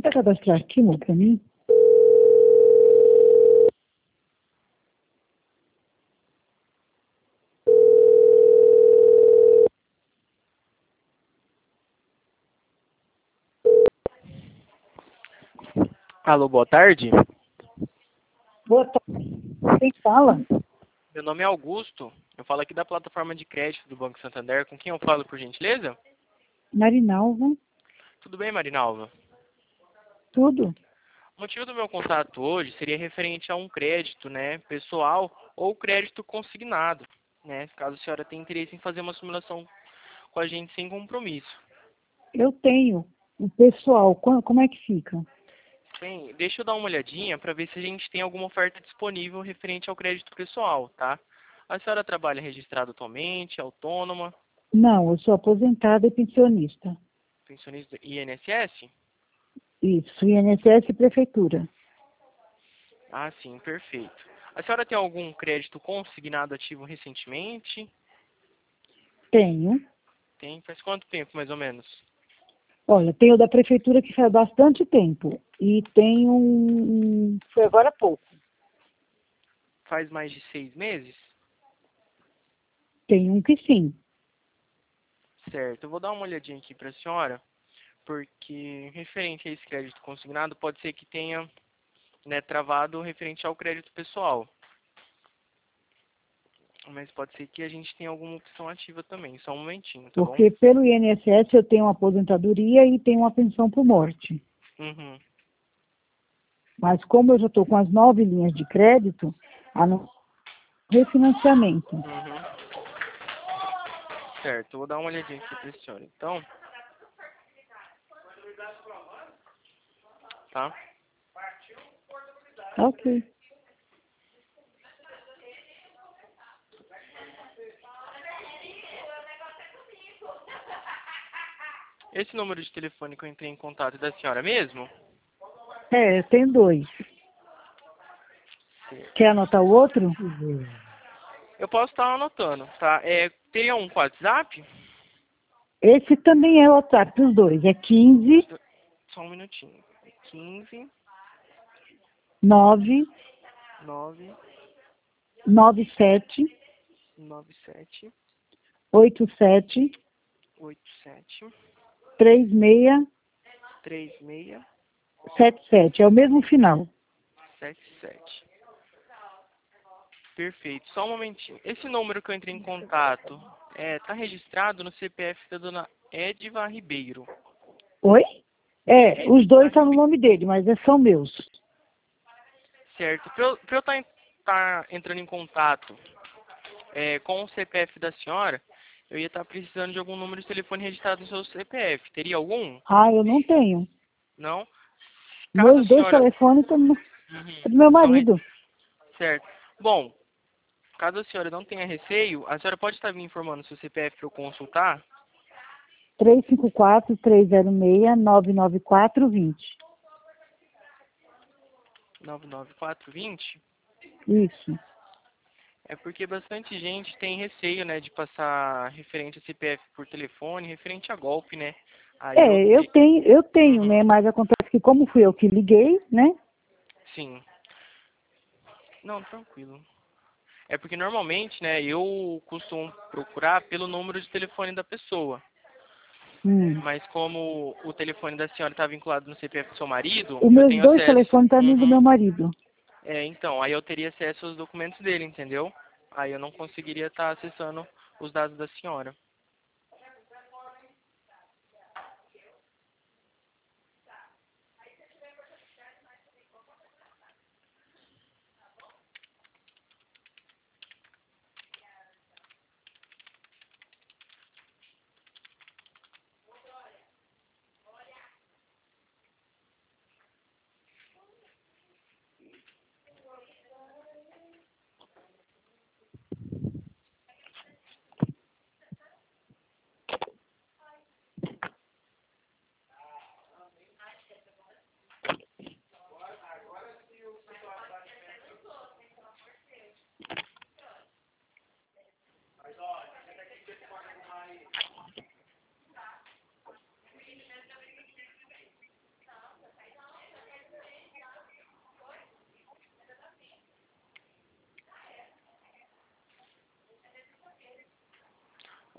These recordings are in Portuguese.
Tenta cadastrar aqui, amor, pra mim. Alô, boa tarde. Boa tarde. Quem fala? Meu nome é Augusto. Eu falo aqui da plataforma de crédito do Banco Santander. Com quem eu falo, por gentileza? Marinalva. Tudo bem, Marinalva? Tudo? O motivo do meu contato hoje seria referente a um crédito, né, pessoal ou crédito consignado, né, caso a senhora tenha interesse em fazer uma simulação com a gente sem compromisso. Eu tenho. O pessoal, como é que fica? Bem, deixa eu dar uma olhadinha para ver se a gente tem alguma oferta disponível referente ao crédito pessoal, tá? A senhora trabalha registrada atualmente, é autônoma, Não, eu sou aposentada e pensionista. pensionista do INSS? Isso, INSS e Prefeitura. Ah, sim, perfeito. A senhora tem algum crédito consignado ativo recentemente? Tenho. Tem. Faz quanto tempo, mais ou menos? Olha, tenho da Prefeitura que faz bastante tempo. E tenho foi agora há pouco. Faz mais de 6 meses? Tem um que sim. Certo. Eu vou dar uma olhadinha aqui para a senhora, porque referente a esse crédito consignado, pode ser que tenha, né, travado referente ao crédito pessoal. Mas pode ser que a gente tenha alguma opção ativa também. Só um momentinho, tá bom? Porque pelo INSS eu tenho uma aposentadoria e tenho uma pensão por morte. Uhum. Mas como eu já estou com as 9 linhas de crédito, a não refinanciamento. Uhum. Certo. Eu vou dar uma olhadinha aqui para a senhora. Então, tá? Tá ok. Esse número de telefone que eu entrei em contato é da senhora mesmo? É, eu tenho 2. Certo. Quer anotar o outro? Eu posso estar anotando, tá? Teria um WhatsApp? Esse também é o WhatsApp dos dois. É 15 Só um minutinho. 15 9 9 97 97 87 87 36 36 77. É o mesmo final. 77. Perfeito. Só um momentinho. Esse número que eu entrei em contato tá registrado no CPF da dona Ediva Ribeiro. Oi? É, os Ediva dois estão no Ribeiro. nome dele, mas são meus. Certo. Para eu estar entrando em contato com o CPF da senhora, eu ia estar precisando de algum número de telefone registrado no seu CPF. Teria algum? Ah, eu não tenho. Não? Caso a Meus dois senhora... telefones estão no Uhum. é do meu Somente... marido. Certo. Bom, caso a senhora não tenha receio, a senhora pode estar me informando seu CPF para eu consultar? 354-306-99420. 99420. Isso. É porque bastante gente tem receio, né, de passar referente a CPF por telefone, referente a golpe, né? Aí eu... É, eu tenho, Uhum. né? Mas acontece que como fui eu que liguei, né? Sim. Não, tranquilo. É porque normalmente, né, eu costumo procurar pelo número de telefone da pessoa. Hum. Mas como o telefone da senhora está vinculado no CPF do seu marido, Os eu meus tenho dois acesso. telefones estão no do Uhum. meu marido. Então, aí eu teria acesso aos documentos dele, entendeu? Aí eu não conseguiria estar acessando os dados da senhora.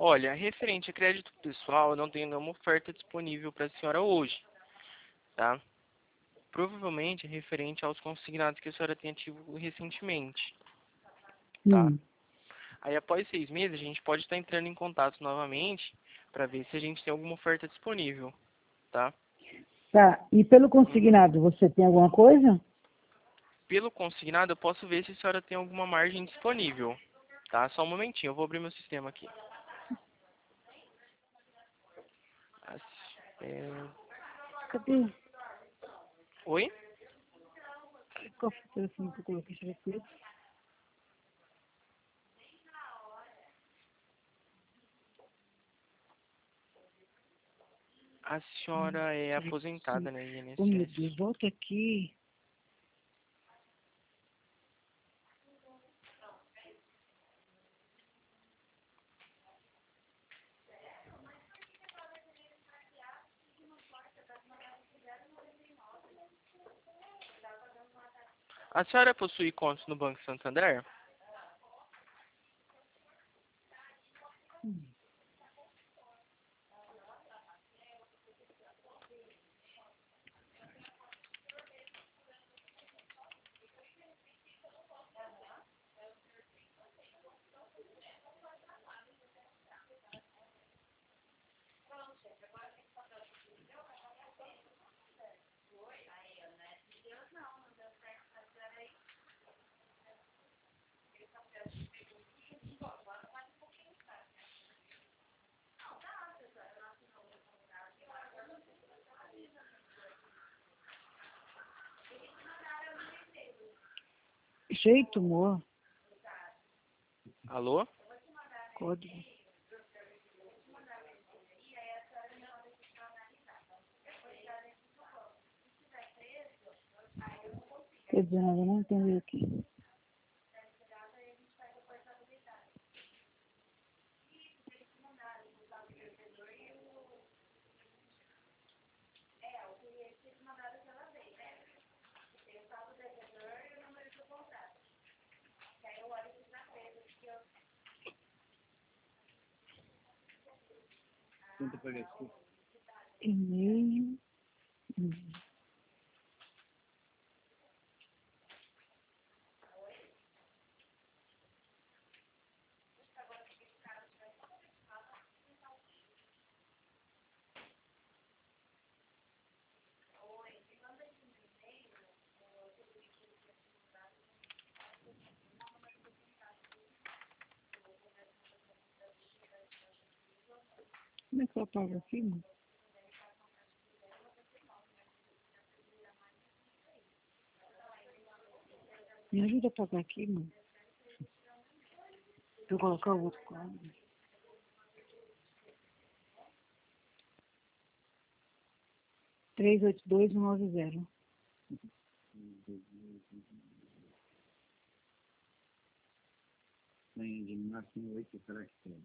Olha, referente a crédito pessoal, eu não tenho nenhuma oferta disponível para a senhora hoje, tá? Provavelmente é referente aos consignados que a senhora tem ativo recentemente, tá? Hum. Aí após 6 meses a gente pode estar entrando em contato novamente para ver se a gente tem alguma oferta disponível, tá? Tá. E pelo Uhum. consignado, você tem alguma coisa? Pelo consignado eu posso ver se a senhora tem alguma margem disponível, tá? Só um momentinho, eu vou abrir meu sistema aqui. É, Cadê? Oi? Qual foi o telefone que eu coloquei? Deixa eu ver aqui. A senhora é Deixa eu ver aqui. aposentada na Oh, meu INSS. Deus, volta aqui. A senhora possui contas no Banco Santander? Jeito, amor. Alô? Código. Quer dizer, nada, não entendi aqui. E-mail. Como é que eu apago aqui, mano? Me ajuda a apagar aqui, mano. Pra eu colocar o outro quadro. 382190. Tem de máximo 8 caracteres.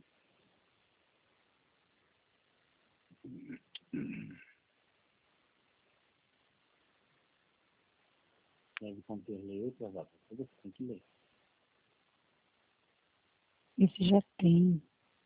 Deve conter letras, ó, tudo você tem que ler. Esse já tem.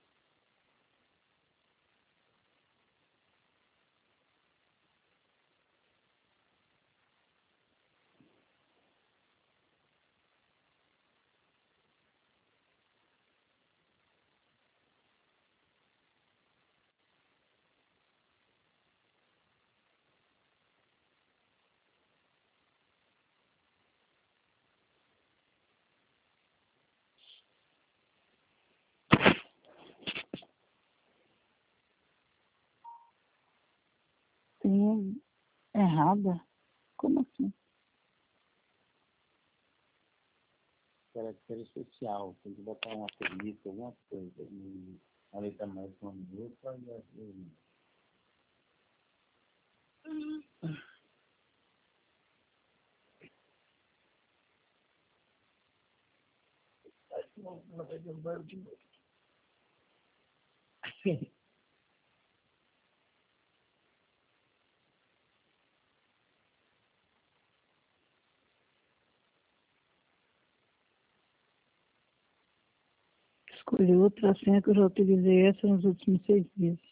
Tem errada? Como assim? Caractere especial, tem que botar um asterisco, alguma coisa. A letra mais uma minúscula e as duas minúsculas. Não vai derrubar eu de novo. escolher outra senha que eu já utilizei essa nos últimos 6 dias.